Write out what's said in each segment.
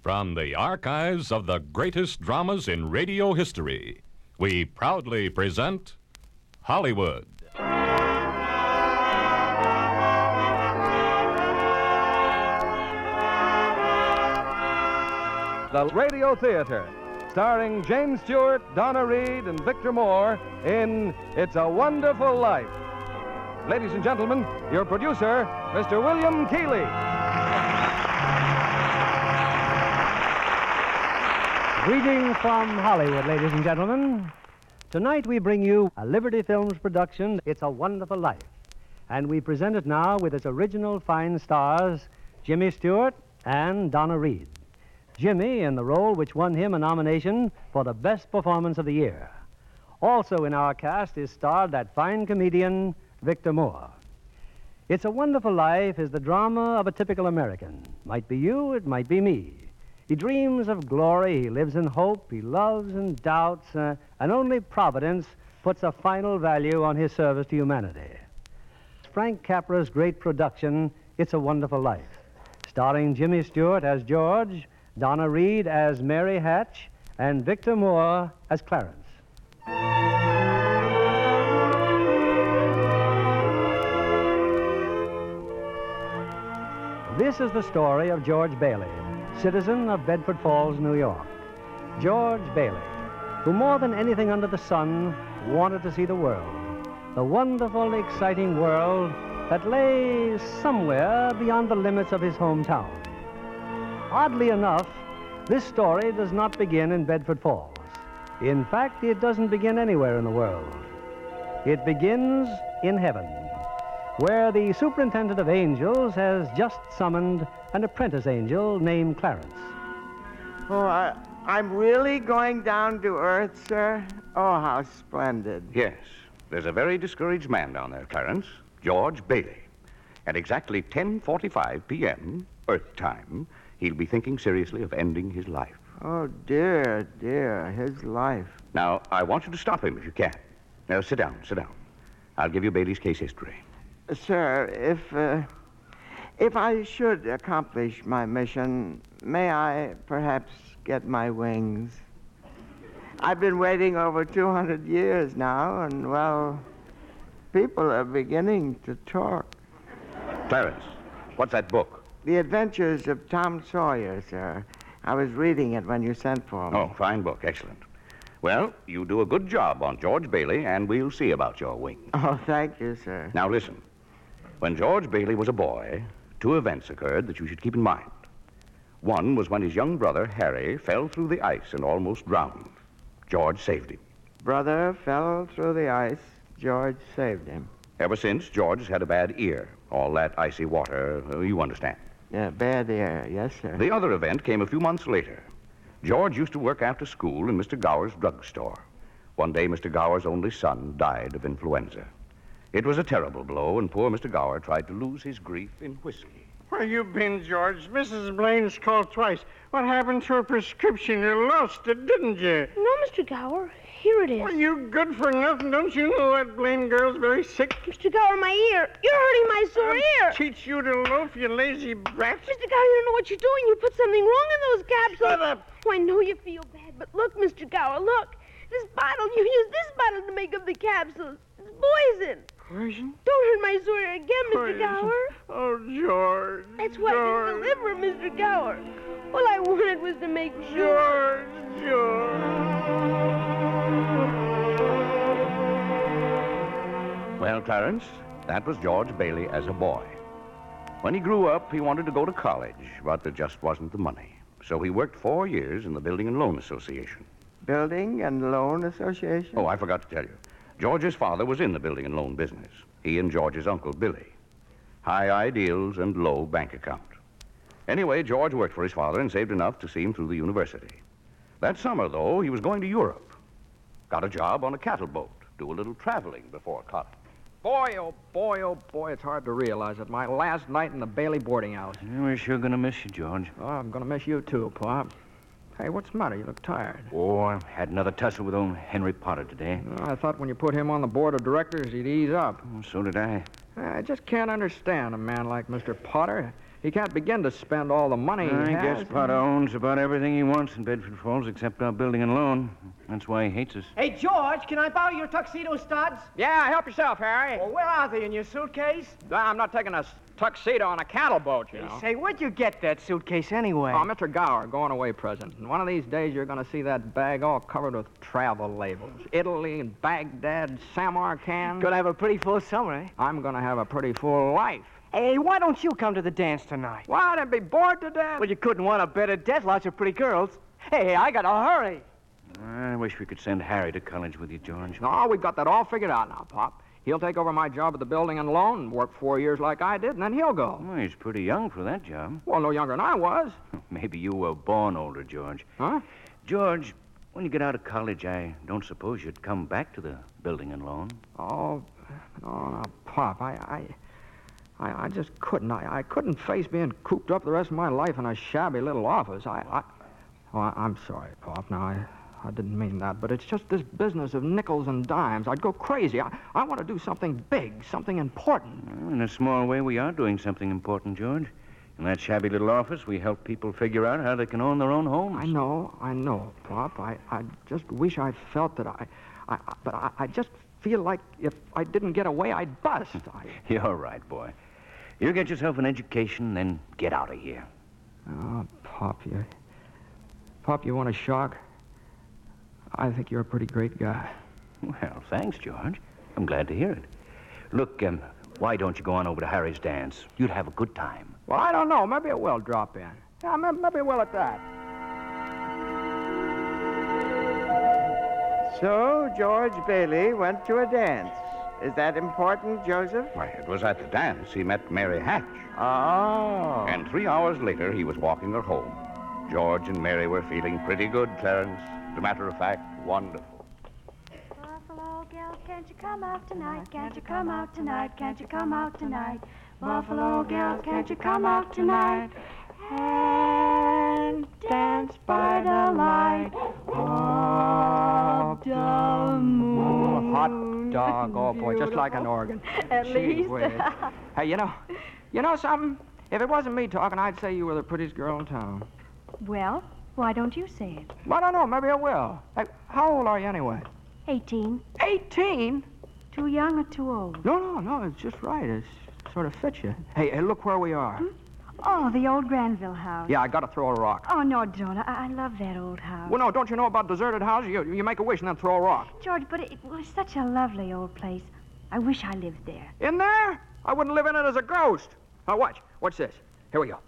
From the archives of the greatest dramas in radio history, we proudly present Hollywood. The Radio Theater, starring James Stewart, Donna Reed, and Victor Moore in It's a Wonderful Life. Ladies and gentlemen, your producer, Mr. William Keighley. Greetings from Hollywood, ladies and gentlemen. Tonight we bring you a Liberty Films production, It's a Wonderful Life. And we present it now with its original fine stars, Jimmy Stewart and Donna Reed. Jimmy in the role which won him a nomination for the best performance of the year. Also in our cast is starred that fine comedian, Victor Moore. It's a Wonderful Life is the drama of a typical American. Might be you, it might be me. He dreams of glory, he lives in hope, he loves and doubts, and only Providence puts a final value on his service to humanity. Frank Capra's great production, It's a Wonderful Life, starring Jimmy Stewart as George, Donna Reed as Mary Hatch, and Victor Moore as Clarence. This is the story of George Bailey, citizen of Bedford Falls, New York. George Bailey, who more than anything under the sun wanted to see the world, the wonderful, exciting world that lay somewhere beyond the limits of his hometown. Oddly enough, this story does not begin in Bedford Falls. In fact, it doesn't begin anywhere in the world. It begins in heaven, where the superintendent of angels has just summoned an apprentice angel named Clarence. Oh, I'm really going down to Earth, sir? Oh, how splendid. Yes, there's a very discouraged man down there, Clarence, George Bailey. At exactly 10:45 p.m., Earth time, he'll be thinking seriously of ending his life. Oh, dear, his life. Now, I want you to stop him if you can. Now, sit down. I'll give you Bailey's case history. Sir, if I should accomplish my mission, may I perhaps get my wings? I've been waiting over 200 years now, and, well, people are beginning to talk. Clarence, what's that book? The Adventures of Tom Sawyer, sir. I was reading it when you sent for me. Oh, fine book. Excellent. Well, you do a good job on George Bailey, and we'll see about your wings. Oh, thank you, sir. Now, listen. When George Bailey was a boy, two events occurred that you should keep in mind. One was when his young brother, Harry, fell through the ice and almost drowned. George saved him. Brother fell through the ice. George saved him. Ever since, George has had a bad ear. All that icy water, you understand. Yeah, bad ear. Yes, sir. The other event came a few months later. George used to work after school in Mr. Gower's drugstore. One day, Mr. Gower's only son died of influenza. It was a terrible blow, and poor Mr. Gower tried to lose his grief in whiskey. Where you been, George? Mrs. Blaine's called twice. What happened to her prescription? You lost it, didn't you? No, Mr. Gower. Here it is. Well, you good for nothing. Don't you know that Blaine girl's very sick? Mr. Gower, my ear. You're hurting my sore ear. Teach you to loaf, you lazy brat. Mr. Gower, you don't know what you're doing. You put something wrong in those capsules. Shut up. Oh, I know you feel bad, but look, Mr. Gower, look. This bottle, you used this bottle to make up the capsules. It's poison. Poison? Don't hurt my sore ear again, Mr. Poison. Gower. Oh, George. That's why I didn't deliver, Mr. Gower. All I wanted was to make sure. George. Well, Clarence, that was George Bailey as a boy. When he grew up, he wanted to go to college, but there just wasn't the money. So he worked 4 years in the Building and Loan Association. Building and Loan Association? Oh, I forgot to tell you. George's father was in the building and loan business. He and George's uncle, Billy. High ideals and low bank account. Anyway, George worked for his father and saved enough to see him through the university. That summer, though, he was going to Europe. Got a job on a cattle boat. Do a little traveling before college. Boy, oh boy, it's hard to realize it. My last night in the Bailey boarding house. Yeah, we're sure gonna miss you, George. Oh, I'm gonna miss you too, Pop. Hey, what's the matter? You look tired. Oh, I had another tussle with old Henry Potter today. I thought when you put him on the board of directors, he'd ease up. Oh, so did I. I just can't understand a man like Mr. Potter. He can't begin to spend all the money he I has. guess Potter owns about everything he wants in Bedford Falls except our building and loan. That's why he hates us. Hey, George, can I borrow your tuxedo studs? Yeah, help yourself, Harry. Well, where are they, in your suitcase? I'm not taking a tuxedo on a cattle boat, you know. Say, where'd you get that suitcase anyway? Oh, Mr. Gower, going away present. And one of these days you're going to see that bag all covered with travel labels. Italy and Baghdad, Samarkand. Gonna have a pretty full summer, eh? I'm going to have a pretty full life. Hey, why don't you come to the dance tonight? Why, I'd be bored to death. Well, you couldn't want a better death. Lots of pretty girls. Hey, I gotta hurry. I wish we could send Harry to college with you, George. No, we've got that all figured out now, Pop. He'll take over my job at the building and loan and work 4 years like I did, and then he'll go. Well, he's pretty young for that job. Well, no younger than I was. Maybe you were born older, George. Huh? George, when you get out of college, I don't suppose you'd come back to the building and loan. Oh, no, Pop, I just couldn't. I couldn't face being cooped up the rest of my life in a shabby little office. I'm sorry, Pop. Now, I didn't mean that, but it's just this business of nickels and dimes. I'd go crazy. I want to do something big, something important. Well, in a small way, we are doing something important, George. In that shabby little office, we help people figure out how they can own their own homes. I know, Pop. I just wish I felt that but I just feel like if I didn't get away, I'd bust. You're right, boy. You get yourself an education, then get out of here. Oh, Pop, you want a shock? I think you're a pretty great guy. Well, thanks, George. I'm glad to hear it. Look, why don't you go on over to Harry's dance? You'd have a good time. Well, I don't know. Maybe it will drop in. Yeah, maybe it will at that. So, George Bailey went to a dance. Is that important, Joseph? Why, it was at the dance he met Mary Hatch. Oh. And 3 hours later, he was walking her home. George and Mary were feeling pretty good, Clarence. As a matter of fact, wonderful. Buffalo girl, can't you come out tonight? Can't you come out tonight? Can't you come out tonight? Buffalo girl, can't you come out tonight? And dance by the light of the moon. Hot dog, oh boy, just like an organ. At least. Hey, you know something? If it wasn't me talking, I'd say you were the prettiest girl in town. Well, why don't you say it? I don't know, maybe I will. Hey, how old are you anyway? 18. 18? Too young or too old? No, it's just right. It sort of fits you. Hey, look where we are. Oh, the old Granville house. Yeah, I gotta throw a rock. Oh, no, don't. I love that old house. Well, no, don't you know about deserted houses? You make a wish and then throw a rock. George, but it was such a lovely old place. I wish I lived there. In there? I wouldn't live in it as a ghost. Now, watch. Watch this. Here we go.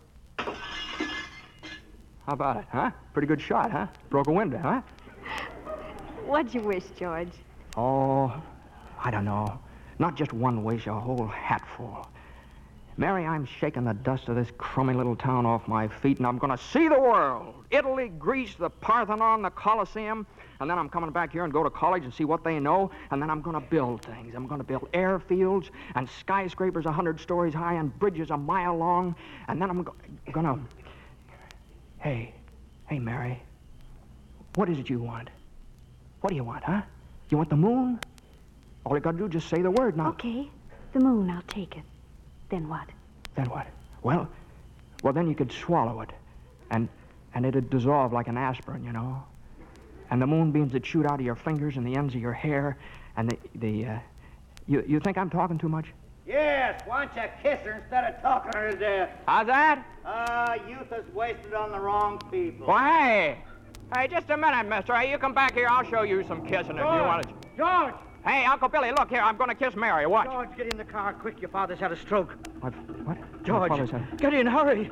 How about it, huh? Pretty good shot, huh? Broke a window, huh? What'd you wish, George? Oh, I don't know. Not just one wish, a whole hatful. Mary, I'm shaking the dust of this crummy little town off my feet, and I'm going to see the world. Italy, Greece, the Parthenon, the Colosseum. And then I'm coming back here and go to college and see what they know. And then I'm going to build things. I'm going to build airfields and skyscrapers 100 stories high and bridges a mile long. And then I'm going to... Hey, Mary. What is it you want? What do you want, huh? You want the moon? All you got to do is just say the word now. Okay, the moon, I'll take it. Then what? Then what? Well, then you could swallow it. And it'd dissolve like an aspirin, you know. And the moonbeams would shoot out of your fingers and the ends of your hair. And you think I'm talking too much? Yes, why don't you kiss her instead of talking her to death? How's that? Youth is wasted on the wrong people. Why, hey, just a minute, mister. Hey, you come back here. I'll show you some kissing if you want it. George! Hey, Uncle Billy, look here. I'm going to kiss Mary. Watch. George, get in the car quick. Your father's had a stroke. What? George, My father's had... get in, hurry.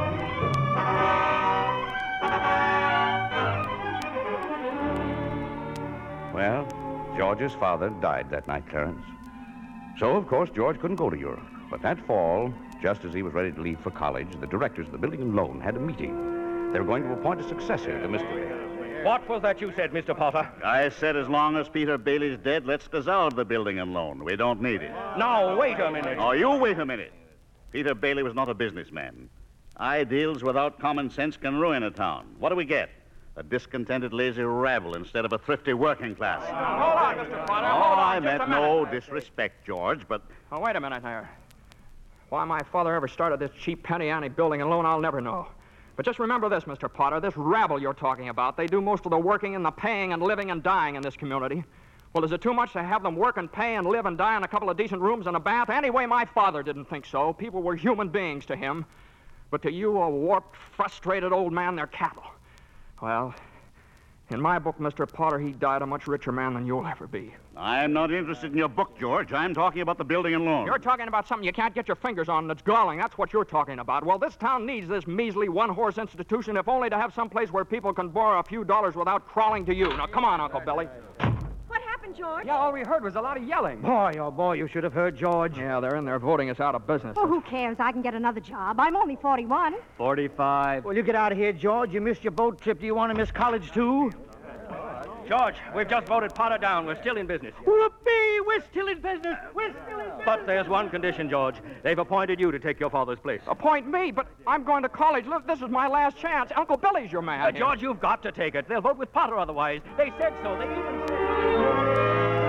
Well, George's father died that night, Clarence. So, of course, George couldn't go to Europe. But that fall, just as he was ready to leave for college, the directors of the building and loan had a meeting. They were going to appoint a successor to Mr. Bailey. What was that you said, Mr. Potter? I said as long as Peter Bailey's dead, let's dissolve the building and loan. We don't need it. Now, wait a minute. Oh, you wait a minute. Peter Bailey was not a businessman. Ideals without common sense can ruin a town. What do we get? A discontented, lazy rabble instead of a thrifty working class. Hold on, Mr. Potter. Oh, Hold on, I meant no disrespect, George, but... Oh, wait a minute there. Why my father ever started this cheap penny ante building and loan, I'll never know. But just remember this, Mr. Potter, this rabble you're talking about, they do most of the working and the paying and living and dying in this community. Well, is it too much to have them work and pay and live and die in a couple of decent rooms and a bath? Anyway, my father didn't think so. People were human beings to him. But to you, a warped, frustrated old man, they're cattle. Well, in my book, Mr. Potter, he died a much richer man than you'll ever be. I'm not interested in your book, George. I'm talking about the building and loan. You're talking about something you can't get your fingers on that's galling. That's what you're talking about. Well, this town needs this measly one-horse institution, if only to have some place where people can borrow a few dollars without crawling to you. Now, come on, Uncle Billy. What happened, George? Yeah, all we heard was a lot of yelling. Boy, oh boy, you should have heard George. Yeah, they're in there voting us out of business. Oh, who cares? I can get another job. I'm only 41. 45. Well, you get out of here, George. You missed your boat trip. Do you want to miss college, too? George, we've just voted Potter down. We're still in business. Whoopee! We're still in business. We're still in business. But there's one condition, George. They've appointed you to take your father's place. Appoint me, but I'm going to college. Look, this is my last chance. Uncle Billy's your man. George, you've got to take it. They'll vote with Potter otherwise. They said so. They even said...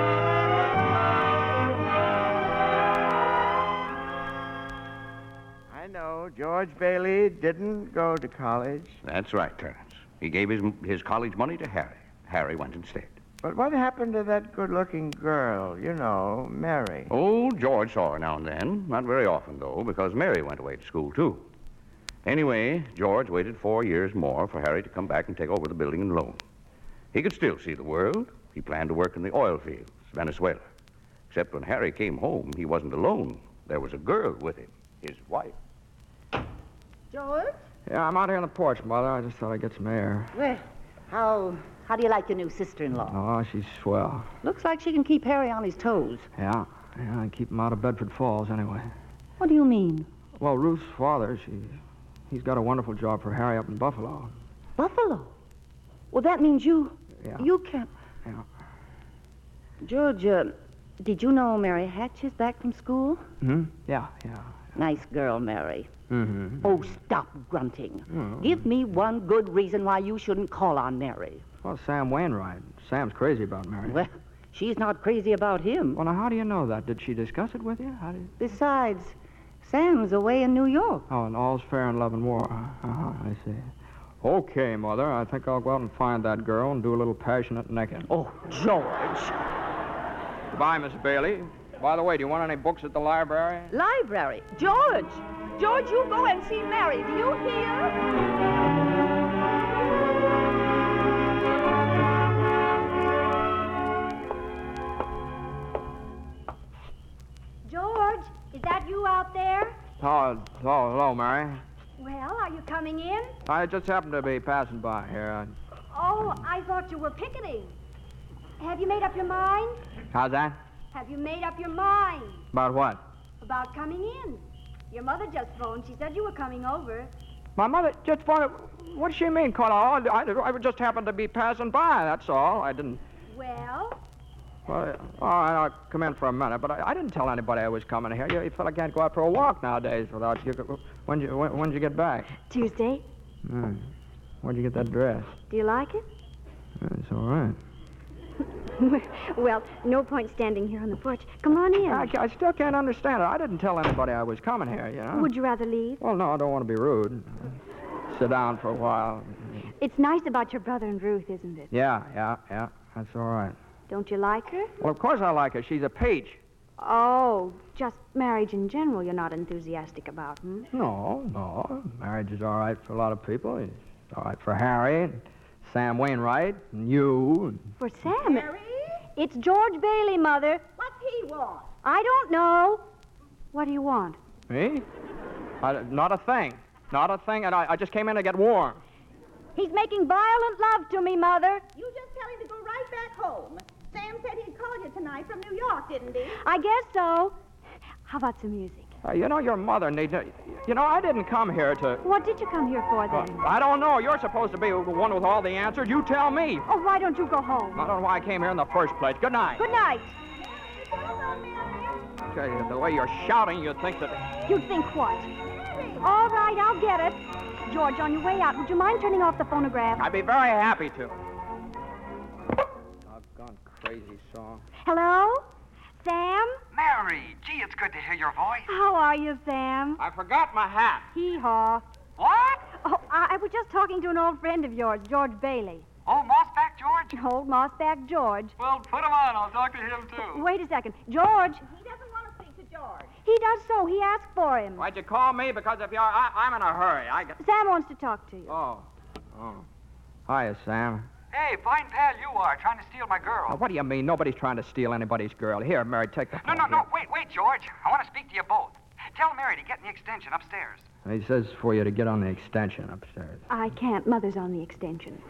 I know George Bailey didn't go to college. That's right, Terence. He gave his college money to Harry. Harry went instead. But what happened to that good-looking girl, you know, Mary? Oh, George saw her now and then. Not very often, though, because Mary went away to school, too. Anyway, George waited 4 years more for Harry to come back and take over the building and loan. He could still see the world. He planned to work in the oil fields, Venezuela. Except when Harry came home, he wasn't alone. There was a girl with him, his wife. George? Yeah, I'm out here on the porch, Mother. I just thought I'd get some air. Well, how do you like your new sister-in-law? Oh, she's swell. Looks like she can keep Harry on his toes. Yeah, I keep him out of Bedford Falls anyway. What do you mean? Well, Ruth's father, he's got a wonderful job for Harry up in Buffalo. Buffalo? Well, that means you can't... Yeah. George, did you know Mary Hatch is back from school? Hmm? Yeah. Nice girl, Mary. Mm-hmm. Oh, stop grunting. Mm. Give me one good reason why you shouldn't call on Mary. Well, Sam Wainwright. Sam's crazy about Mary. Well, she's not crazy about him. Well, now, how do you know that? Did she discuss it with you? Besides, Sam's away in New York. Oh, and all's fair in love and war. I see. Okay, Mother, I think I'll go out and find that girl and do a little passionate necking. Oh, George. Goodbye, Miss Bailey. By the way, do you want any books at the library? Library? George! George, you go and see Mary. Do you hear? George, is that you out there? Hello, Mary. Well, are you coming in? I just happened to be passing by here. Oh, I thought you were picketing. Have you made up your mind? How's that? Have you made up your mind About what? about coming in? Your mother just phoned. She said you were coming over. My mother just phoned. What does she mean, Carla? I just happened to be passing by, that's all. I didn't... Well, Well, all right, I'll come in for a minute, but I didn't tell anybody I was coming here. You fella can't go out for a walk nowadays without you... When'd you get back? Tuesday. Where'd you get that dress? Do you like it? It's all right. Well, no point standing here on the porch. Come on in. I still can't understand it. I didn't tell anybody I was coming here, you know. Would you rather leave? Well, no, I don't want to be rude. Sit down for a while. It's nice about your brother and Ruth, isn't it? Yeah. That's all right. Don't you like her? Well, of course I like her. She's a peach. Oh, just marriage in general you're not enthusiastic about, hmm? No. Marriage is all right for a lot of people. It's all right for Harry, and Sam Wainwright, and you. For Sam? Mary? It's George Bailey, Mother. What's he want? I don't know. What do you want? Me? Not a thing. Not a thing, and I just came in to get warm. He's making violent love to me, Mother. You just tell him to go right back home. Sam said he'd call you tonight from New York, didn't he? I guess so. How about some music? You know, your mother needs... You know, I didn't come here to... What did you come here for, then? I don't know. You're supposed to be the one with all the answers. You tell me. Oh, why don't you go home? I don't know why I came here in the first place. Good night. Good night. Okay, the way you're shouting, you'd think that... You'd think what? All right, I'll get it. George, on your way out, would you mind turning off the phonograph? I'd be very happy to. Doggone crazy song. Hello? Sam? Mary, gee, it's good to hear your voice. How are you, Sam? I forgot my hat. Hee-haw. What? Oh, I was just talking to an old friend of yours, George Bailey. Oh, Mossback George? Old Mossback George. Well, put him on. I'll talk to him, too. Wait a second. George. He doesn't want to speak to George. He does so. He asked for him. Why'd you call me? Because if you're... I'm in a hurry. Sam wants to talk to you. Oh. Hiya, Sam. Hey, fine pal you are, trying to steal my girl. Now, what do you mean? Nobody's trying to steal anybody's girl. Here, Mary, take the phone. No, wait, George. I want to speak to you both. Tell Mary to get in the extension upstairs. He says for you to get on the extension upstairs. I can't. Mother's on the extension.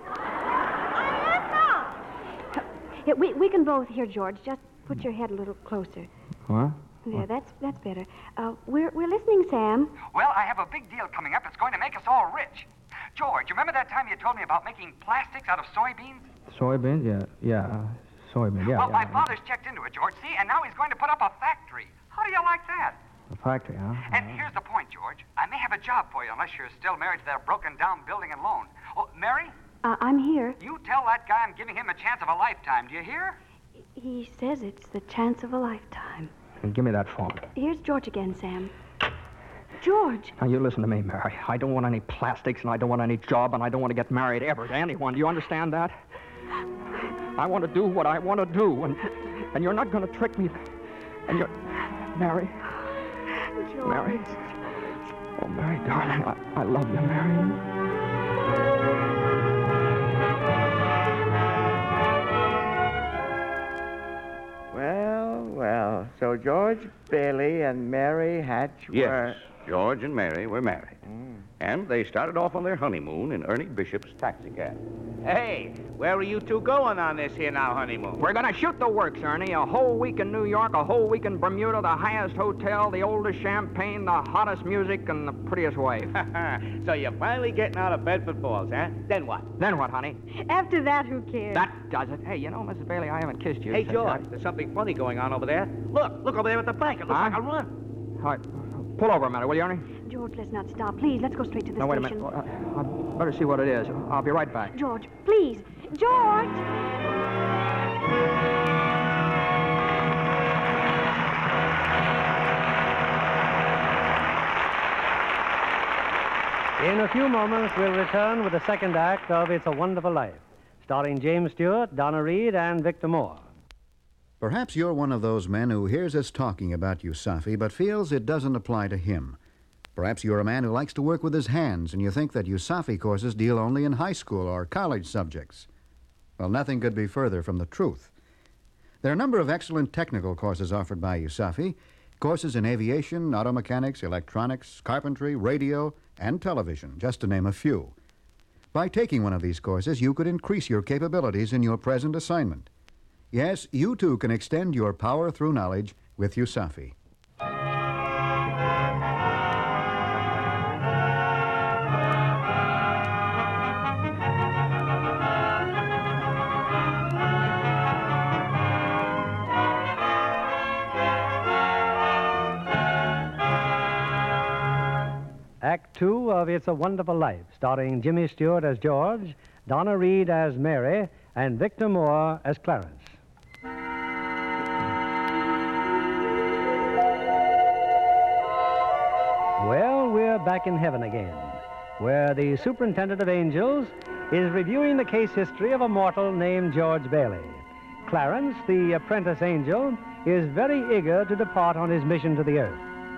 Yeah, we can both hear, George. Just put your head a little closer. What? There, that's better. We're listening, Sam. Well, I have a big deal coming up. It's going to make us all rich. George, you remember that time you told me about making plastics out of soybeans? Soybeans? Yeah. Soybeans, yeah. Well, my father's checked into it, George, see? And now he's going to put up a factory. How do you like that? A factory, huh? And here's the point, George. I may have a job for you unless you're still married to that broken-down building and loan. Oh, Mary? I'm here. You tell that guy I'm giving him a chance of a lifetime. Do you hear? He says it's the chance of a lifetime. And give me that phone. Here's George again, Sam. George. Now, you listen to me, Mary. I don't want any plastics, and I don't want any job, and I don't want to get married ever to anyone. Do you understand that? I want to do what I want to do, and you're not going to trick me. And you're... Mary. George. Mary. Oh, Mary, darling, I love you, Mary. Well, so George Bailey and Mary Hatch were... Yes, George and Mary were married. And they started off on their honeymoon in Ernie Bishop's taxicab. Hey, where are you two going on this here now honeymoon? We're going to shoot the works, Ernie. A whole week in New York, a whole week in Bermuda, the highest hotel, the oldest champagne, the hottest music, and the prettiest wife. So you're finally getting out of Bedford Falls, huh? Then what? Then what, honey? After that, who cares? That does it. Hey, you know, Mrs. Bailey, I haven't kissed you. Hey, George, there's something funny going on over there. Look over there at the bank. It looks like a run. All right. Pull over a minute, will you, Ernie? George, let's not stop. Please, let's go straight to the No, wait a station. minute. I'd better see what it is. I'll be right back. George, please. George! In a few moments, we'll return with the second act of It's a Wonderful Life, starring James Stewart, Donna Reed, and Victor Moore. Perhaps you're one of those men who hears us talking about USAFI but feels it doesn't apply to him. Perhaps you're a man who likes to work with his hands and you think that USAFI courses deal only in high school or college subjects. Well, nothing could be further from the truth. There are a number of excellent technical courses offered by USAFI, courses in aviation, auto mechanics, electronics, carpentry, radio, and television, just to name a few. By taking one of these courses, you could increase your capabilities in your present assignment. Yes, you too can extend your power through knowledge with USAFI. Act 2 of It's a Wonderful Life, starring Jimmy Stewart as George, Donna Reed as Mary, and Victor Moore as Clarence. Well, we're back in heaven again, where the superintendent of angels is reviewing the case history of a mortal named George Bailey. Clarence, the apprentice angel, is very eager to depart on his mission to the earth.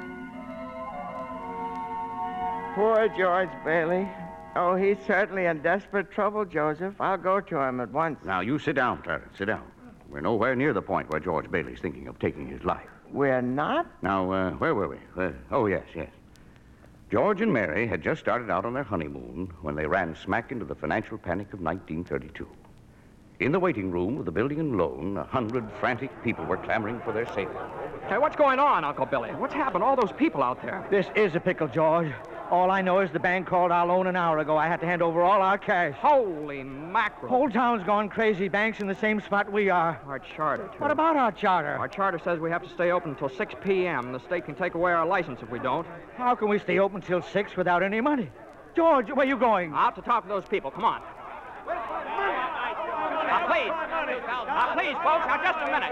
Poor George Bailey. Oh, he's certainly in desperate trouble, Joseph. I'll go to him at once. Now, you sit down, Clarence. Sit down. We're nowhere near the point where George Bailey's thinking of taking his life. We're not? Now, where were we? Oh, yes. George and Mary had just started out on their honeymoon when they ran smack into the financial panic of 1932. In the waiting room of the building and loan, 100 frantic people were clamoring for their safety. Hey, what's going on, Uncle Billy? What's happened? All those people out there. This is a pickle, George. All I know is the bank called our loan an hour ago. I had to hand over all our cash. Holy mackerel. Whole town's gone crazy. Bank's in the same spot we are. Our charter, too. What about our charter? Our charter says we have to stay open until 6 p.m. The state can take away our license if we don't. How can we stay open till 6 without any money? George, where are you going? Out to talk to those people. Come on. Now, please, folks, now, just a minute.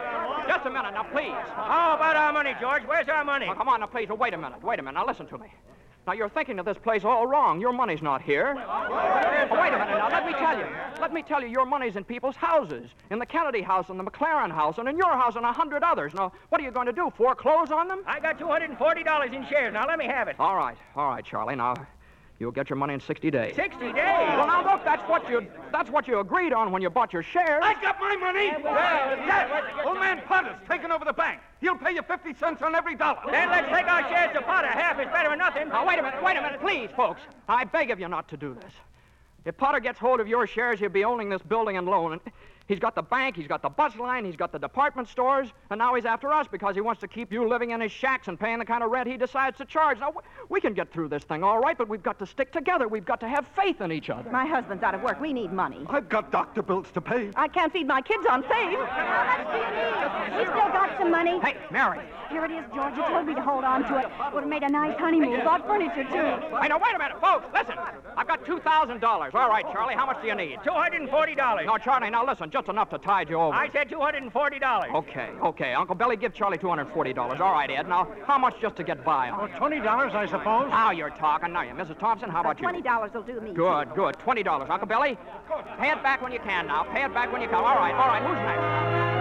Just a minute, now, please. How about our money, George? Where's our money? Oh, come on, now, please. Oh, wait a minute. Now, listen to me. Now, you're thinking of this place all wrong. Your money's not here. Oh, wait a minute now. Let me tell you, your money's in people's houses. In the Kennedy house, and the McLaren house, and in your house, and 100 others. Now, what are you going to do, foreclose on them? I got $240 in shares. Now, let me have it. All right, Charlie. Now, you'll get your money in 60 days. 60 days? Well, now, look, that's what you agreed on when you bought your shares. I got my money! Yes! Old man Potter's taken over the bank. He'll pay you 50 cents on every dollar. Then let's take our shares to Potter. Half is better than nothing. Now, wait a minute, please, folks. I beg of you not to do this. If Potter gets hold of your shares, he'll be owning this building and loan. He's got the bank, he's got the bus line, he's got the department stores, and now he's after us because he wants to keep you living in his shacks and paying the kind of rent he decides to charge. Now, we can get through this thing all right, but we've got to stick together. We've got to have faith in each other. My husband's out of work. We need money. I've got doctor bills to pay. I can't feed my kids on faith. How much do you need? We still got some money. Hey, Mary. Here it is, George. You told me to hold on to it. Would have made a nice honeymoon. Bought furniture, too. Hey, now, wait a minute, folks. Listen. I've got $2,000. All right, Charlie, how much do you need? $240. No, Charlie, now listen, just enough to tide you over. I said $240. Okay. Uncle Billy, give Charlie $240. All right, Ed. Now, how much just to get by on? $20, I suppose. Now you're talking. Now, Mrs. Thompson, how about you? $20 will do me. Good. $20. Uncle Billy, pay it back when you can now. Pay it back when you can. All right. Who's next?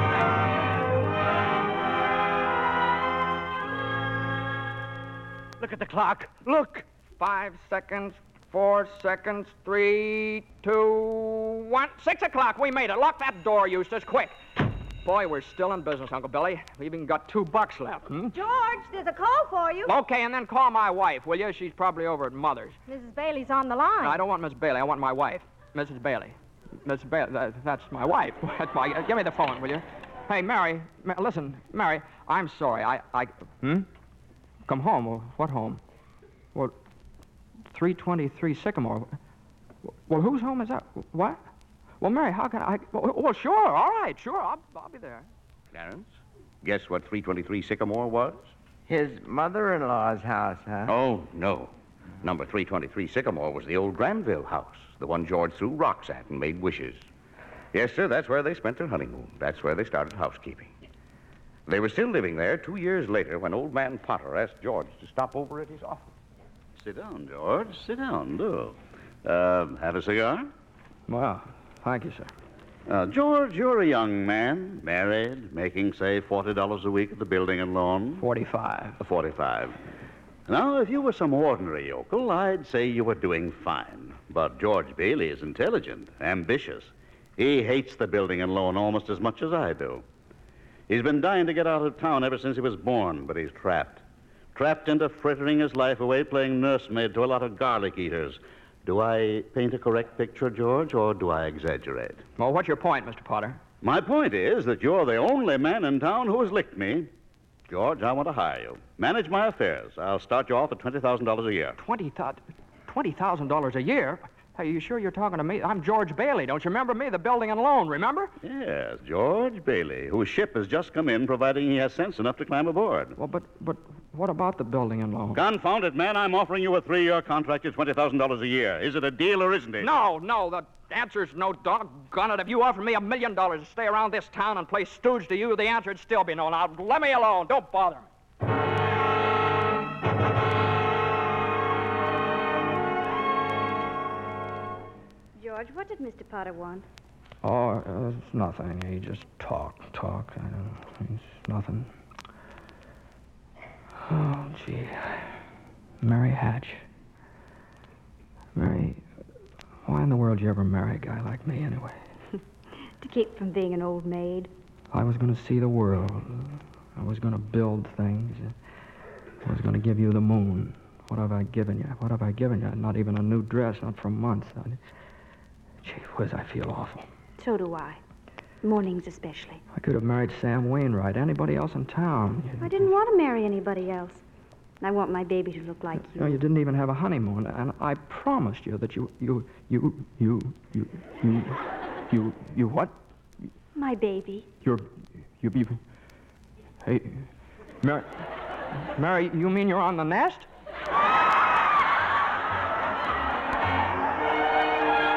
Look at the clock. Look. 5 seconds, 4 seconds, 3, 2, 1. 6 o'clock. We made it. Lock that door, Eustace, quick. Boy, we're still in business, Uncle Billy. We've even got $2 left. George, there's a call for you. Okay, and then call my wife, will you? She's probably over at Mother's. Mrs. Bailey's on the line. No, I don't want Miss Bailey. I want my wife, Mrs. Bailey. Mrs. Bailey, that's my wife. That's my. Give me the phone, will you? Hey, Mary. Listen, Mary. I'm sorry. I. Come home. Well, what home? Well, 323 Sycamore. Well, whose home is that? What? Well, Mary, how can I? Well, sure. All right, sure. I'll be there. Clarence, guess what 323 Sycamore was? His mother-in-law's house, huh? Oh, no. Number 323 Sycamore was the old Granville house, the one George threw rocks at and made wishes. Yes, sir, that's where they spent their honeymoon. That's where they started housekeeping. They were still living there 2 years later when old man Potter asked George to stop over at his office. Sit down, George. Sit down, do. Have a cigar? Well, thank you, sir. George, you're a young man, married, making, say, $40 a week at the building and loan. 45. 45. Now, if you were some ordinary yokel, I'd say you were doing fine. But George Bailey is intelligent, ambitious. He hates the building and loan almost as much as I do. He's been dying to get out of town ever since he was born, but he's trapped. Trapped into frittering his life away playing nursemaid to a lot of garlic eaters. Do I paint a correct picture, George, or do I exaggerate? Well, what's your point, Mr. Potter? My point is that you're the only man in town who has licked me. George, I want to hire you. Manage my affairs. I'll start you off at $20,000 a year. $20,000 a year? Are you sure you're talking to me? I'm George Bailey. Don't you remember me? The building and loan, remember? Yes, George Bailey, whose ship has just come in, providing he has sense enough to climb aboard. Well, but what about the building and loan? Confound it, man. I'm offering you a 3-year contract at $20,000 a year. Is it a deal or isn't it? No. The answer's no. Doggone it. If you offered me $1 million to stay around this town and play stooge to you, the answer'd still be no. Now, let me alone. Don't bother me. George, what did Mr. Potter want? Oh, it's nothing. He just talk. I don't know. It's nothing. Oh, gee. Mary Hatch. Mary, why in the world did you ever marry a guy like me, anyway? To keep from being an old maid. I was going to see the world. I was going to build things. I was going to give you the moon. What have I given you? Not even a new dress, not for months. Gee whiz, I feel awful. So do I. Mornings especially. I could have married Sam Wainwright, anybody else in town. I didn't want to marry anybody else. I want my baby to look like you. You didn't even have a honeymoon, and I promised you that you what? My baby. Hey, Mary, you mean you're on the nest?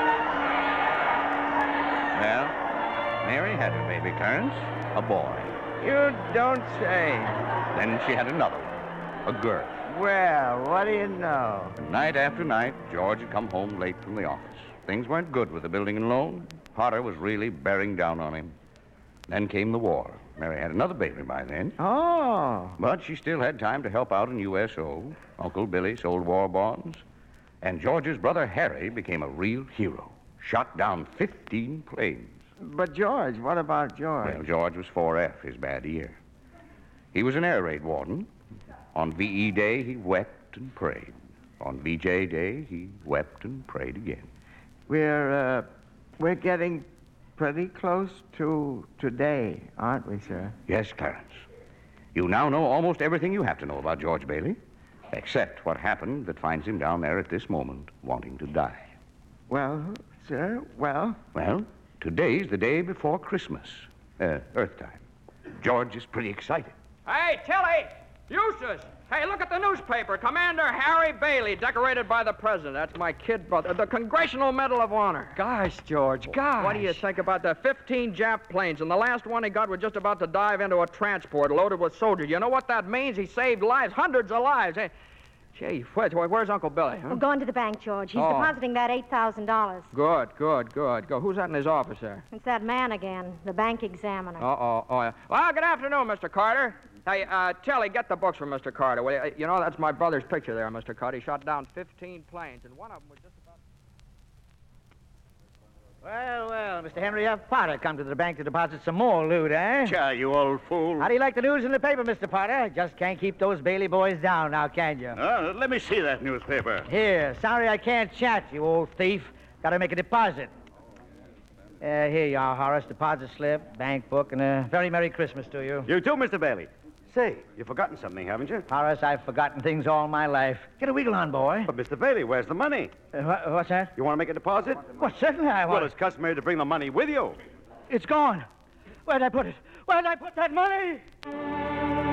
Well, Mary had her baby, Clarence, a boy. You don't say. Then she had another one, a girl. Well, what do you know? And night after night, George had come home late from the office. Things weren't good with the building and loan. Potter was really bearing down on him. Then came the war. Mary had another baby by then. Oh. But she still had time to help out in USO. Uncle Billy sold war bonds. And George's brother Harry became a real hero. Shot down 15 planes. But George, what about George? Well, George was 4F, his bad ear. He was an air raid warden. On VE Day, he wept and prayed. On VJ Day, he wept and prayed again. We're getting pretty close to today, aren't we, sir? Yes, Clarence. You now know almost everything you have to know about George Bailey, except what happened that finds him down there at this moment, wanting to die. Well, sir, well? Well, today's the day before Christmas, Earth time. George is pretty excited. Hey, Tilly! Eustace! Hey, look at the newspaper. Commander Harry Bailey, decorated by the president. That's my kid brother. The Congressional Medal of Honor. Gosh, George, gosh. What do you think about the 15 Jap planes? And the last one he got was just about to dive into a transport loaded with soldiers. You know what that means? He saved lives, hundreds of lives. Hey, gee, where's Uncle Billy? Huh? We're going to the bank, George. He's depositing that $8,000. Good. Go. Who's that in his office there? It's that man again, the bank examiner. Oh, yeah. Well, good afternoon, Mr. Carter. Hey, Tilly, get the books from Mr. Carter. Will you? You know, that's my brother's picture there, Mr. Carter. He shot down 15 planes, and one of them was just about... Well, Mr. Henry F. Potter come to the bank to deposit some more loot, eh? Sure, you old fool. How do you like the news in the paper, Mr. Potter? Just can't keep those Bailey boys down now, can you? Let me see that newspaper. Here, sorry I can't chat, you old thief. Gotta make a deposit. Here you are, Horace. Deposit slip, bank book, and a very Merry Christmas to you. You too, Mr. Bailey. Say, you've forgotten something, haven't you? Horace, I've forgotten things all my life. Get a wiggle on, boy. But, Mr. Bailey, where's the money? What's that? You want to make a deposit? Well, certainly I want. Well, it's customary to bring the money with you. It's gone. Where'd I put it? Where'd I put that money?